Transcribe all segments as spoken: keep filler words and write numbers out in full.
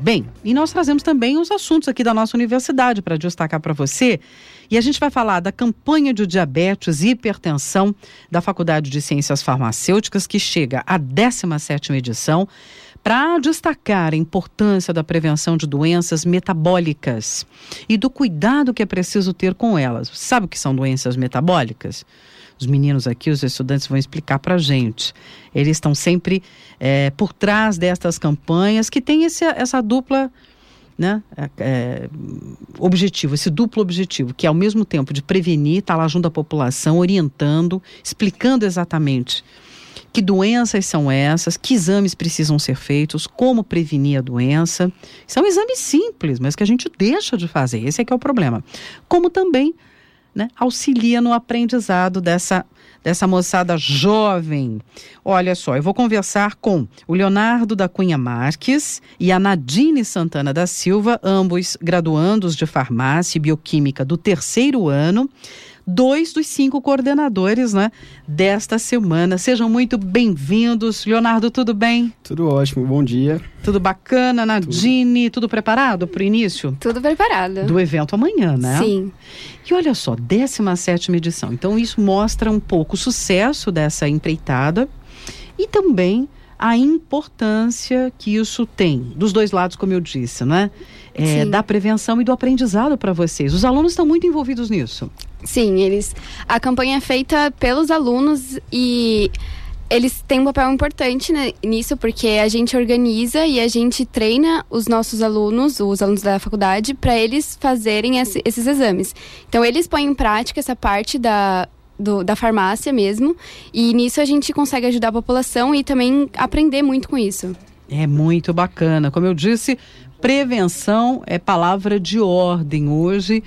Bem, e nós trazemos também os assuntos aqui da nossa universidade para destacar para você. E a gente vai falar da campanha de diabetes e hipertensão da Faculdade de Ciências Farmacêuticas, que chega à décima sétima edição, para destacar a importância da prevenção de doenças metabólicas e do cuidado que é preciso ter com elas. Você sabe o que são doenças metabólicas? Os meninos aqui, os estudantes vão explicar para a gente. Eles estão sempre é, por trás destas campanhas que tem esse, essa dupla, né, é, é, objetivo, esse duplo objetivo, que é ao mesmo tempo de prevenir, estar lá junto à população, orientando, explicando exatamente que doenças são essas, que exames precisam ser feitos, como prevenir a doença. São exames simples, mas que a gente deixa de fazer, esse é que é o problema. Como também, né, auxilia no aprendizado dessa, dessa moçada jovem. Olha só, eu vou conversar com o Leonardo da Cunha Marques e a Nadine Santana da Silva, ambos graduandos de farmácia e bioquímica do terceiro ano, dois dos cinco coordenadores, né, desta semana. Sejam muito bem-vindos. Leonardo, tudo bem? Tudo ótimo, bom dia. Tudo bacana, Nadine, tudo, tudo preparado para o início? Tudo preparado. Do evento amanhã, né? Sim. E olha só, décima sétima edição. Então isso mostra um pouco o sucesso dessa empreitada e também a importância que isso tem, dos dois lados, como eu disse, né? É, da prevenção e do aprendizado para vocês. Os alunos estão muito envolvidos nisso. Sim, eles, a campanha é feita pelos alunos e eles têm um papel importante, né, nisso, porque a gente organiza e a gente treina os nossos alunos, os alunos da faculdade, para eles fazerem esse, esses exames. Então, eles põem em prática essa parte da, do, da farmácia mesmo, e nisso a gente consegue ajudar a população e também aprender muito com isso. É muito bacana. Como eu disse, prevenção é palavra de ordem hoje.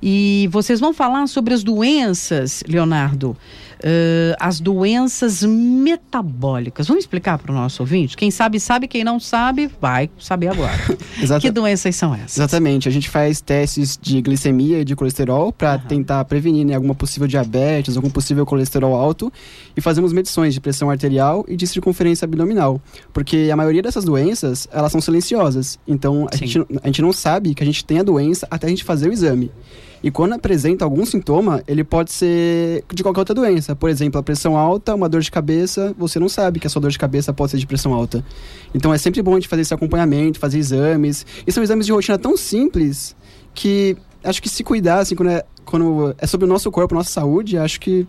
E vocês vão falar sobre as doenças, Leonardo, uh, as doenças metabólicas. Vamos explicar para o nosso ouvinte? Quem sabe, sabe. Quem não sabe, vai saber agora. Que doenças são essas? Exatamente. A gente faz testes de glicemia e de colesterol para uhum. tentar prevenir, né, alguma possível diabetes, algum possível colesterol alto. E fazemos medições de pressão arterial e de circunferência abdominal. Porque a maioria dessas doenças, elas são silenciosas. Então, a gente, a gente não sabe que a gente tem a doença até a gente fazer o exame. E quando apresenta algum sintoma, ele pode ser de qualquer outra doença. Por exemplo, a pressão alta, uma dor de cabeça, você não sabe que a sua dor de cabeça pode ser de pressão alta. Então é sempre bom a gente fazer esse acompanhamento, fazer exames. E são exames de rotina tão simples que acho que se cuidar, assim, quando é, quando é sobre o nosso corpo, nossa saúde, acho que...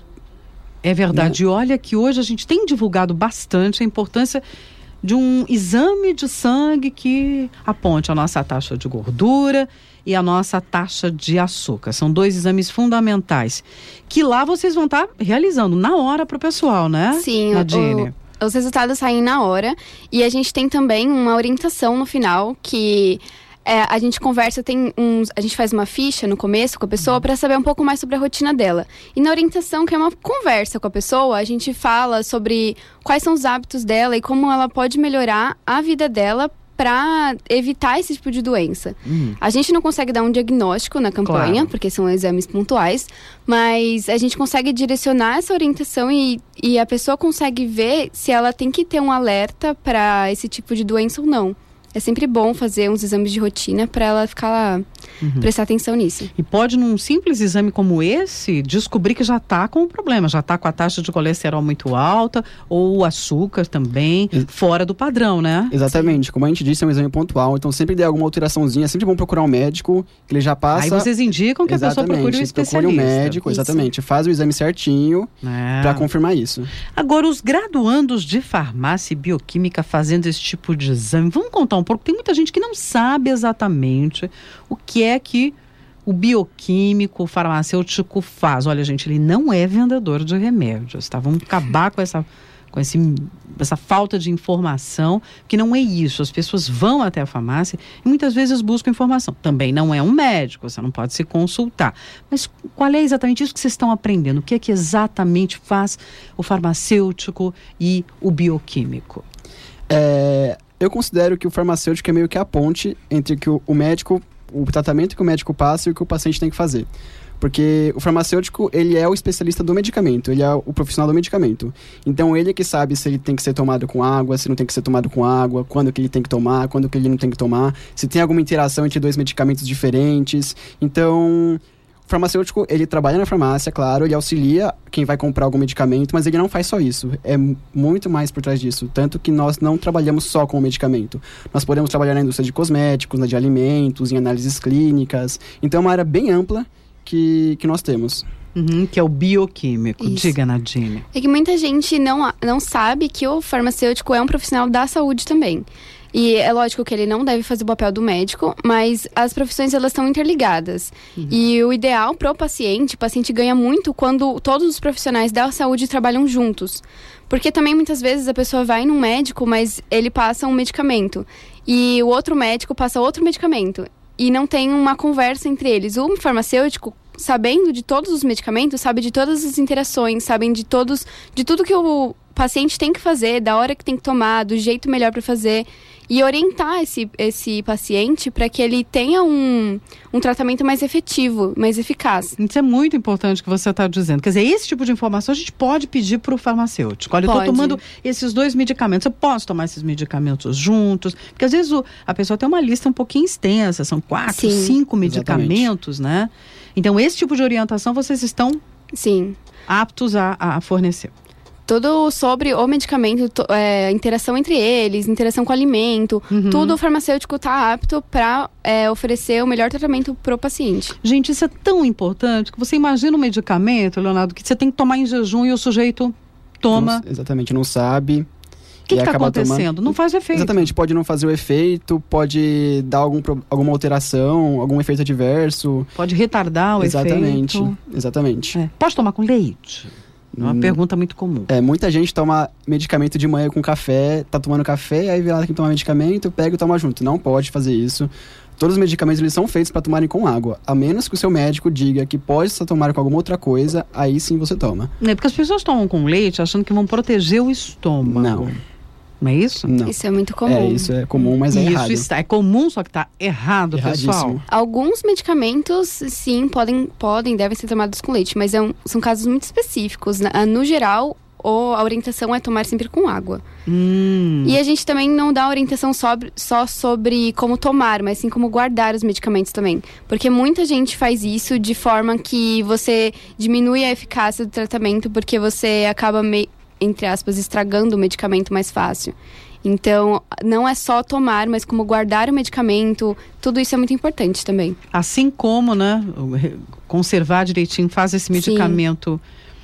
É verdade. Né? E olha que hoje a gente tem divulgado bastante a importância de um exame de sangue que aponte a nossa taxa de gordura e a nossa taxa de açúcar. São dois exames fundamentais que lá vocês vão estar realizando na hora para o pessoal, né? Sim, Nadine? O, os resultados saem na hora e a gente tem também uma orientação no final que é, a gente conversa, tem uns, a gente faz uma ficha no começo com a pessoa para saber um pouco mais sobre a rotina dela. E na orientação, que é uma conversa com a pessoa, a gente fala sobre quais são os hábitos dela e como ela pode melhorar a vida dela para evitar esse tipo de doença. Uhum. A gente não consegue dar um diagnóstico na campanha, claro, porque são exames pontuais, mas a gente consegue direcionar essa orientação e, e a pessoa consegue ver se ela tem que ter um alerta para esse tipo de doença ou não. É sempre bom fazer uns exames de rotina para ela ficar lá, uhum, prestar atenção nisso. E pode, num simples exame como esse, descobrir que já está com o problema, já está com a taxa de colesterol muito alta, ou o açúcar também, Ex- fora do padrão, né? Exatamente. Sim. Como a gente disse, é um exame pontual, então sempre der alguma alteraçãozinha, é sempre bom procurar um médico, que ele já passa... Aí vocês indicam que exatamente, a pessoa procure um especialista. Procure um médico, isso, exatamente. Faz o exame certinho é. para confirmar isso. Agora, os graduandos de farmácia e bioquímica fazendo esse tipo de exame, vamos contar um pouco, tem muita gente que não sabe exatamente o que é que o bioquímico, o farmacêutico faz. Olha, gente, ele não é vendedor de remédios, tá? Vamos acabar com essa, com esse, essa falta de informação, que não é isso. As pessoas vão até a farmácia e muitas vezes buscam informação. Também não é um médico, você não pode se consultar. Mas qual é exatamente isso que vocês estão aprendendo? O que é que exatamente faz o farmacêutico e o bioquímico? É... Eu considero que o farmacêutico é meio que a ponte entre que o, o médico, o tratamento que o médico passa e o que o paciente tem que fazer. Porque o farmacêutico, ele é o especialista do medicamento, ele é o profissional do medicamento. Então, ele é que sabe se ele tem que ser tomado com água, se não tem que ser tomado com água, quando que ele tem que tomar, quando que ele não tem que tomar, se tem alguma interação entre dois medicamentos diferentes. Então, o farmacêutico, ele trabalha na farmácia, claro, ele auxilia quem vai comprar algum medicamento, mas ele não faz só isso. É muito mais por trás disso. Tanto que nós não trabalhamos só com o medicamento. Nós podemos trabalhar na indústria de cosméticos, na de alimentos, em análises clínicas. Então, é uma área bem ampla que, que nós temos. Uhum, que é o bioquímico. Isso. Diga, Nadine. É que muita gente não, não sabe que o farmacêutico é um profissional da saúde também. E é lógico que ele não deve fazer o papel do médico, mas as profissões, elas estão interligadas. Uhum. E o ideal para o paciente, o paciente ganha muito quando todos os profissionais da saúde trabalham juntos. Porque também muitas vezes a pessoa vai num médico, mas ele passa um medicamento. E o outro médico passa outro medicamento. E não tem uma conversa entre eles. O farmacêutico, sabendo de todos os medicamentos, sabe de todas as interações, sabem de todos, de tudo que o paciente tem que fazer, da hora que tem que tomar, do jeito melhor para fazer, e orientar esse, esse paciente para que ele tenha um, um tratamento mais efetivo, mais eficaz. Isso é muito importante que você está dizendo. Quer dizer, esse tipo de informação a gente pode pedir para o farmacêutico. Olha, eu estou tomando esses dois medicamentos, eu posso tomar esses medicamentos juntos? Porque às vezes o, a pessoa tem uma lista um pouquinho extensa, são quatro, Sim. cinco medicamentos, exatamente, né? Então, esse tipo de orientação vocês estão Sim. aptos a, a fornecer. Tudo sobre o medicamento, to, é, interação entre eles, interação com o alimento, uhum. tudo o farmacêutico está apto para é, oferecer o melhor tratamento para o paciente. Gente, isso é tão importante que você imagina um medicamento, Leonardo, que você tem que tomar em jejum e o sujeito toma. Não, exatamente, não sabe. O que está acontecendo? Tomando... Não faz efeito. Exatamente, pode não fazer o efeito, pode dar algum, alguma alteração, algum efeito adverso. Pode retardar o exatamente, efeito. Exatamente, exatamente. É. Pode tomar com leite? É uma hum, pergunta muito comum. É, muita gente toma medicamento de manhã com café, tá tomando café, aí vê lá que toma medicamento, pega e toma junto. Não pode fazer isso. Todos os medicamentos, eles são feitos para tomarem com água. A menos que o seu médico diga que pode ser tomado com alguma outra coisa, aí sim você toma. É porque as pessoas tomam com leite achando que vão proteger o estômago. Não. Não é isso? Não. Isso é muito comum. É, isso é comum, mas é isso errado. Está, é comum, só que está errado, pessoal. Alguns medicamentos, sim, podem, podem devem ser tomados com leite, mas é um, são casos muito específicos. No geral, ou a orientação é tomar sempre com água. Hum. E a gente também não dá orientação sobre, só sobre como tomar, mas sim como guardar os medicamentos também. Porque muita gente faz isso de forma que você diminui a eficácia do tratamento, porque você acaba meio... entre aspas, estragando o medicamento mais fácil. Então, não é só tomar, mas como guardar o medicamento, tudo isso é muito importante também. Assim como, né, conservar direitinho, faz esse medicamento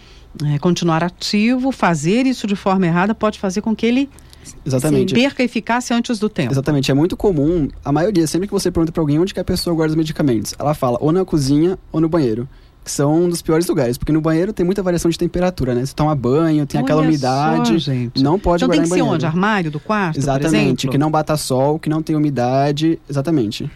é, continuar ativo, fazer isso de forma errada pode fazer com que ele Exatamente. perca a eficácia antes do tempo. Exatamente, é muito comum, a maioria, sempre que você pergunta para alguém onde que a pessoa guarda os medicamentos, ela fala ou na cozinha ou no banheiro. Que são um dos piores lugares, porque no banheiro tem muita variação de temperatura, né? Você toma banho, tem Olha aquela umidade, só, gente. Não pode então guardar tem que em banheiro. ser onde? Armário do quarto, exatamente, por exemplo? Que não bata sol, que não tem umidade, exatamente.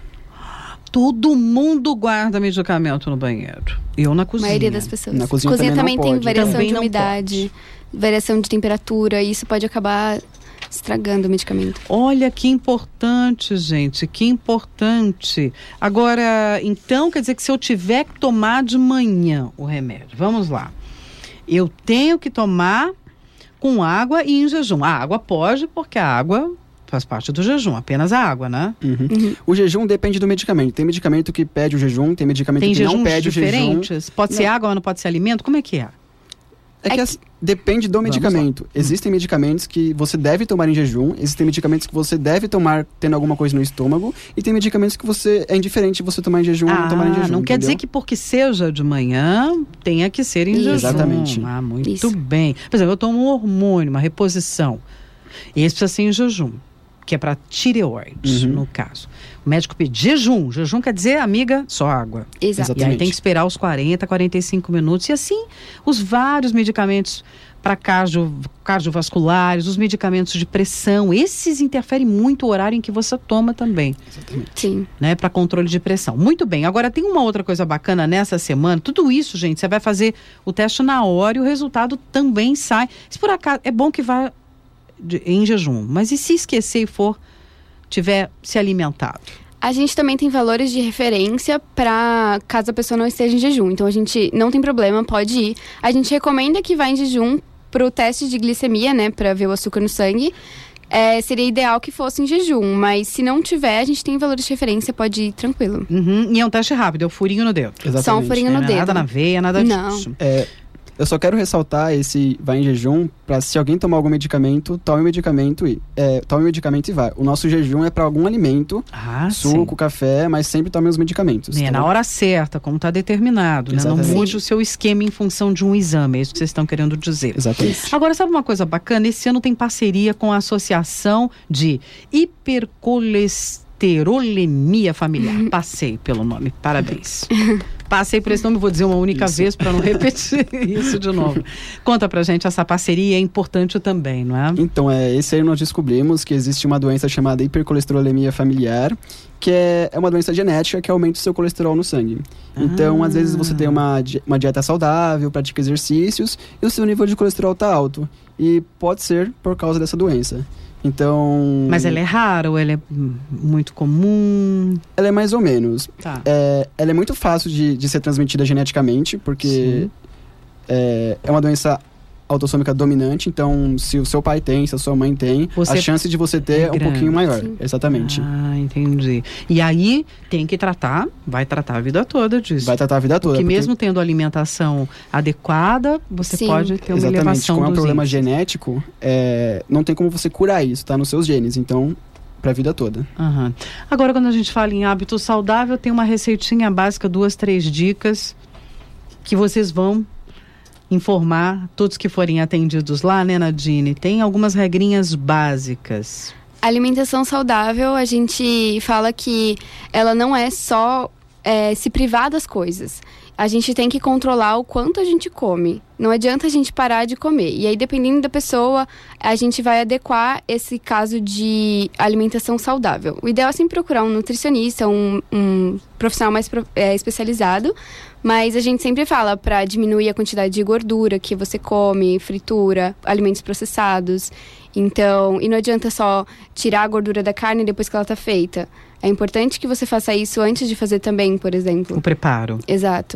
Todo mundo guarda medicamento no banheiro. Eu na cozinha. A maioria das pessoas. Na cozinha, cozinha também, também tem pode. variação também de umidade, variação de temperatura, e isso pode acabar estragando o medicamento. Olha que importante, gente, que importante. Agora, então, quer dizer que se eu tiver que tomar de manhã o remédio, vamos lá, eu tenho que tomar com água e em jejum. A água pode, porque a água faz parte do jejum, apenas a água, né? Uhum. Uhum. O jejum depende do medicamento. Tem medicamento que pede o jejum, tem medicamento tem que não pede diferentes? o jejum. Pode não. ser água, mas não pode ser alimento? Como é que é? É que, é que depende do medicamento. Existem medicamentos que você deve tomar em jejum, existem medicamentos que você deve tomar tendo alguma coisa no estômago, e tem medicamentos que você é indiferente você tomar em jejum ah, ou não tomar em jejum. Não entendeu? quer dizer que porque seja de manhã tenha que ser em Isso. jejum. Exatamente. Ah, muito Isso. bem. Por exemplo, eu tomo um hormônio, uma reposição. Esse precisa ser em jejum, que é para tireoide, uhum. no caso. O médico pede jejum. Jejum quer dizer, amiga, só água. Exato. E aí tem que esperar os quarenta, quarenta e cinco minutos. E assim, os vários medicamentos para cardio, cardiovasculares, os medicamentos de pressão, esses interferem muito o horário em que você toma também. Exatamente. Sim. Né, para controle de pressão. Muito bem. Agora, tem uma outra coisa bacana nessa semana. Tudo isso, gente, você vai fazer o teste na hora e o resultado também sai. Se por acaso, é bom que vá de, em jejum. Mas e se esquecer e for, tiver se alimentado? A gente também tem valores de referência para caso a pessoa não esteja em jejum. Então, a gente não tem problema, pode ir. A gente recomenda que vá em jejum para o teste de glicemia, né? Para ver o açúcar no sangue. É, seria ideal que fosse em jejum, mas se não tiver, a gente tem valores de referência, pode ir tranquilo. Uhum. E é um teste rápido, é o furinho no dedo. Exatamente. Só um furinho no é, dedo. Nada na veia, nada não. disso. É, eu só quero ressaltar esse vai em jejum para se alguém tomar algum medicamento, tome o medicamento e é, tome o medicamento e vai. O nosso jejum é para algum alimento, ah, suco, sim. café, mas sempre tome os medicamentos. É, tá na bom? hora certa, como está determinado, né? Não Exatamente. mude o seu esquema em função de um exame, é isso que vocês estão querendo dizer. Exatamente. Agora, sabe uma coisa bacana? Esse ano tem parceria com a Associação de Hipercolesterolemia Familiar. Passei pelo nome, parabéns. Passei por esse nome, vou dizer uma única Isso. vez para não repetir isso de novo. Conta pra gente, essa parceria é importante também, não é? Então, é, esse ano nós descobrimos que existe uma doença chamada hipercolesterolemia familiar, que é, é uma doença genética que aumenta o seu colesterol no sangue. Então, Ah. às vezes você tem uma, di- uma dieta saudável, pratica exercícios e o seu nível de colesterol está alto. E pode ser por causa dessa doença. Então... Mas ela é rara ou ela é hum, muito comum? Ela é mais ou menos. Tá. É, ela é muito fácil de, de ser transmitida geneticamente, porque Sim. é, é uma doença autossômica dominante, então se o seu pai tem, se a sua mãe tem, Você a chance de você ter é é, um grande. pouquinho maior. Sim. Exatamente. Ah, entendi. E aí tem que tratar, vai tratar a vida toda disso. Vai tratar a vida toda. Porque porque- mesmo tendo alimentação adequada, você Sim. pode ter uma Exatamente, elevação como é um dos problema índices. genético, é, não tem como você curar isso, tá nos seus genes, então, pra vida toda. Aham. Agora, quando a gente fala em hábito saudável, tem uma receitinha básica, duas, três dicas que vocês vão informar todos que forem atendidos lá, né, Nadine? Tem algumas regrinhas básicas. Alimentação saudável, a gente fala que ela não é só é, se privar das coisas. A gente tem que controlar o quanto a gente come. Não adianta a gente parar de comer. E aí, dependendo da pessoa, a gente vai adequar esse caso de alimentação saudável. O ideal é sempre procurar um nutricionista, um, um profissional mais pro, é, especializado. Mas a gente sempre fala para diminuir a quantidade de gordura que você come, fritura, alimentos processados. Então, e não adianta só tirar a gordura da carne depois que ela está feita. É importante que você faça isso antes de fazer também, por exemplo. O preparo. Exato.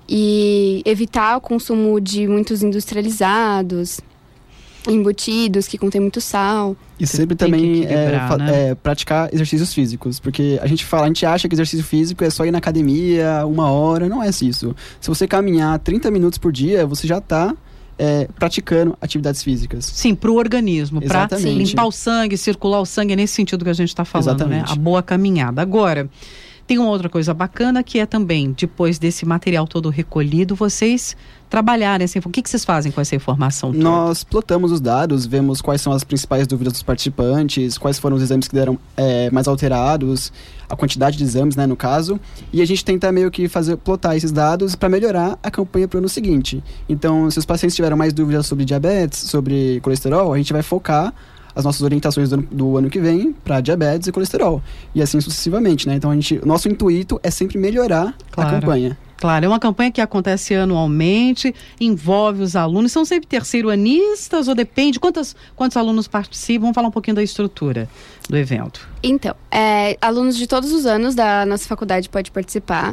E evitar o consumo de muitos industrializados, embutidos que contêm muito sal. E Você sempre tem que também é, equilibrar, fa- né? é, praticar exercícios físicos, porque a gente fala, a gente acha que exercício físico é só ir na academia uma hora, não é isso. Se você caminhar trinta minutos por dia, você já está é, praticando atividades físicas. Sim, para o organismo, para Exatamente. limpar o sangue, circular o sangue, é nesse sentido que a gente está falando, né? Exatamente. A boa caminhada. Agora, tem uma outra coisa bacana que é também, depois desse material todo recolhido, vocês trabalharem essa informação. O que, que vocês fazem com essa informação toda? Nós plotamos os dados, vemos quais são as principais dúvidas dos participantes, quais foram os exames que deram é, mais alterados, a quantidade de exames, né, no caso, e a gente tenta meio que fazer, plotar esses dados para melhorar a campanha para o ano seguinte. Então, se os pacientes tiveram mais dúvidas sobre diabetes, sobre colesterol, a gente vai focar as nossas orientações do ano, do ano que vem para diabetes e colesterol, e assim sucessivamente, né? Então, a gente, nosso intuito é sempre melhorar Claro. a campanha. Claro, é uma campanha que acontece anualmente, envolve os alunos. São sempre terceiro-anistas ou depende? Quantos, quantos alunos participam? Vamos falar um pouquinho da estrutura do evento. Então, é, alunos de todos os anos da nossa faculdade podem participar.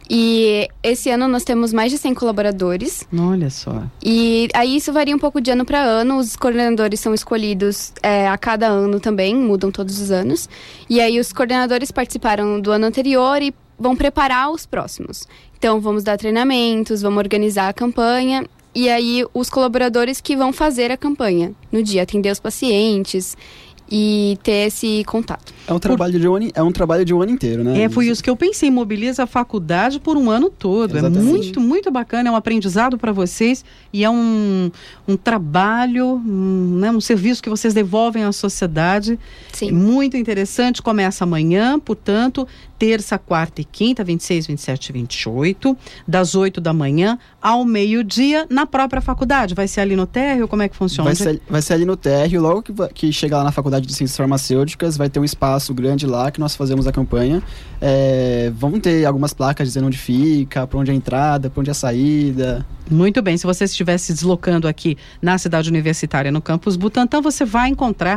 E esse ano nós temos mais de cem colaboradores. Olha só. E aí isso varia um pouco de ano para ano. Os coordenadores são escolhidos é, a cada ano também, mudam todos os anos. E aí os coordenadores participaram do ano anterior e vão preparar os próximos. Então, vamos dar treinamentos, vamos organizar a campanha. E aí, os colaboradores que vão fazer a campanha no dia, atender os pacientes e ter esse contato. É um trabalho, de um, ano- é um trabalho de um ano inteiro, né? É, foi isso que eu pensei, mobiliza a faculdade por um ano todo. Exatamente. É muito, muito bacana, é um aprendizado para vocês e é um, um trabalho, um, né, um serviço que vocês devolvem à sociedade. Sim. É muito interessante, começa amanhã, portanto, terça, quarta e quinta, vinte e seis, vinte e sete e vinte e oito, das oito da manhã ao meio-dia, na própria faculdade. Vai ser ali no térreo? Como é que funciona? Vai ser, vai ser ali no térreo, logo que, va- que chegar lá na Faculdade de Ciências Farmacêuticas, vai ter um espaço grande lá que nós fazemos a campanha. É, vão ter algumas placas dizendo onde fica, para onde é a entrada, para onde é a saída. Muito bem, se você estiver se deslocando aqui na cidade universitária, no campus Butantã, você vai encontrar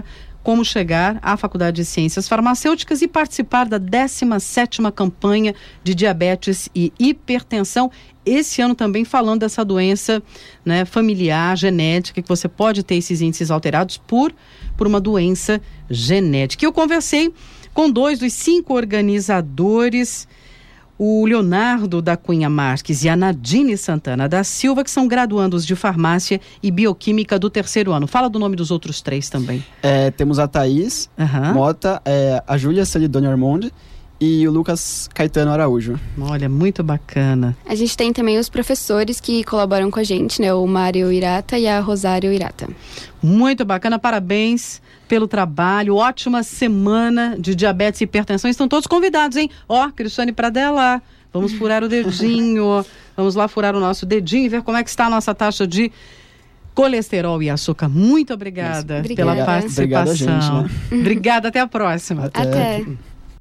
como chegar à Faculdade de Ciências Farmacêuticas e participar da décima sétima campanha de diabetes e hipertensão. Esse ano também falando dessa doença, né, familiar, genética, que você pode ter esses índices alterados por, por uma doença genética. Eu conversei com dois dos cinco organizadores, o Leonardo da Cunha Marques e a Nadine Santana da Silva, que são graduandos de farmácia e bioquímica do terceiro ano. Fala do nome dos outros três também. É, temos a Thaís Uhum. Mota, é, a Júlia Celidoni Armonde e o Lucas Caetano Araújo. Olha, muito bacana. A gente tem também os professores que colaboram com a gente, né? O Mário Irata e a Rosário Irata. Muito bacana, parabéns pelo trabalho, ótima semana de diabetes e hipertensão. Estão todos convidados, hein? Ó, Cristiane Pradella, vamos furar o dedinho, vamos lá furar o nosso dedinho e ver como é que está a nossa taxa de colesterol e açúcar. Muito obrigada, Obrigada. pela participação. Obrigado a gente, né? Obrigada, até a próxima. Até. Até.